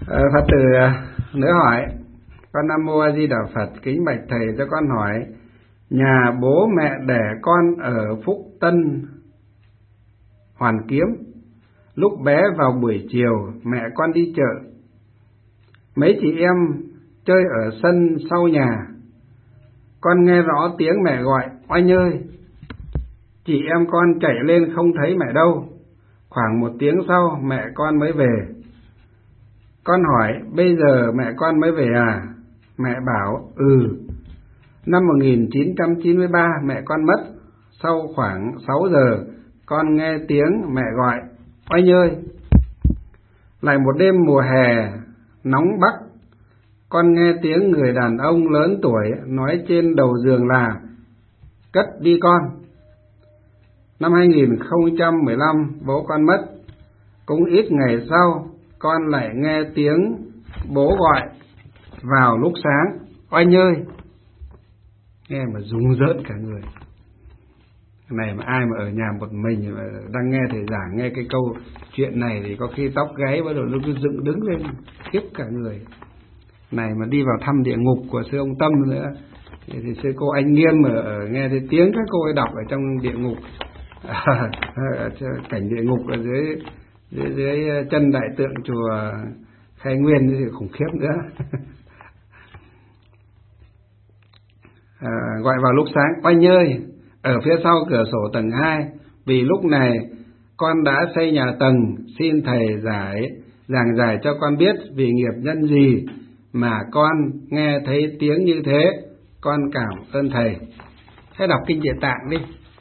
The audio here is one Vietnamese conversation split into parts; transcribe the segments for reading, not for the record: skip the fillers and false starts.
Phật tử nữa hỏi: con Nam Mô A Di Đà Phật, kính bạch thầy cho con hỏi, nhà bố mẹ đẻ con ở Phúc Tân, Hoàn Kiếm. Lúc bé vào buổi chiều mẹ con đi chợ, mấy chị em chơi ở sân sau nhà. Con nghe rõ tiếng mẹ gọi oanh ơi. Chị em con chạy lên không thấy mẹ đâu. Khoảng 1 tiếng sau mẹ con mới về. Con hỏi bây giờ mẹ con mới về à? Mẹ bảo năm 1993 mẹ con mất. Sau khoảng 6 giờ con nghe tiếng mẹ gọi oanh ơi. Lại một đêm mùa hè nóng bắc, con nghe tiếng người đàn ông lớn tuổi nói trên đầu giường là cất đi con. Năm 2015 bố con mất. Cũng ít ngày sau con lại nghe tiếng bố gọi vào lúc sáng oanh ơi. Nghe mà rùng rợn cả người. Này mà ai mà ở nhà một mình mà đang nghe thầy giảng, nghe cái câu chuyện này thì có khi tóc gáy bắt đầu nó cứ dựng đứng lên khiếp cả người. Này mà đi vào thăm địa ngục của sư ông Tâm nữa thì sư cô Anh Nghiêm ở nghe thấy tiếng các cô ấy đọc ở trong địa ngục, cảnh địa ngục ở dưới chân đại tượng chùa Khai Nguyên thì khủng khiếp nữa. Gọi vào lúc sáng oanh ơi. Ở phía sau cửa sổ tầng 2, vì lúc này con đã xây nhà tầng, xin thầy giảng giải cho con biết vì nghiệp nhân gì mà con nghe thấy tiếng như thế. Con cảm ơn thầy. Hãy đọc kinh Địa Tạng đi.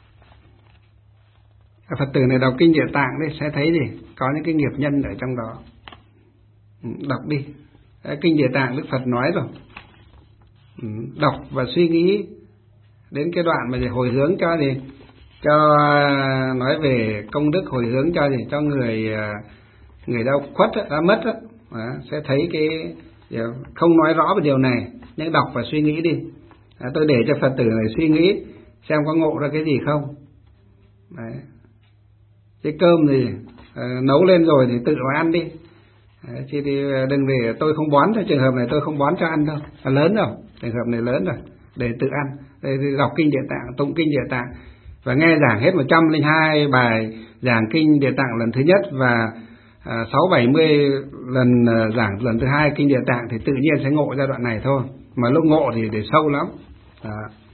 Phật tử này đọc kinh Địa Tạng đi sẽ thấy gì có những cái nghiệp nhân ở trong đó. Đọc đi. Kinh Địa Tạng Đức Phật nói rồi. Đọc và suy nghĩ đến cái đoạn mà để hồi hướng cho nói về công đức hồi hướng cho người đã khuất đã mất sẽ thấy cái không nói rõ về điều này, nhưng đọc và suy nghĩ đi. Tôi để cho Phật tử này suy nghĩ xem có ngộ ra cái gì không. Đấy. Cái cơm thì nấu lên rồi thì tự mà ăn đi. Đấy, thì đừng để tôi không bón cho trường hợp này, tôi không bón cho ăn đâu. Lớn rồi, trường hợp này lớn rồi, để tự ăn. Đây, đọc kinh Địa Tạng, tụng kinh Địa Tạng và nghe giảng hết 102 bài giảng kinh Địa Tạng lần thứ nhất và 670 lần giảng lần thứ hai kinh Địa Tạng thì tự nhiên sẽ ngộ giai đoạn này thôi. Mà lúc ngộ thì để sâu lắm.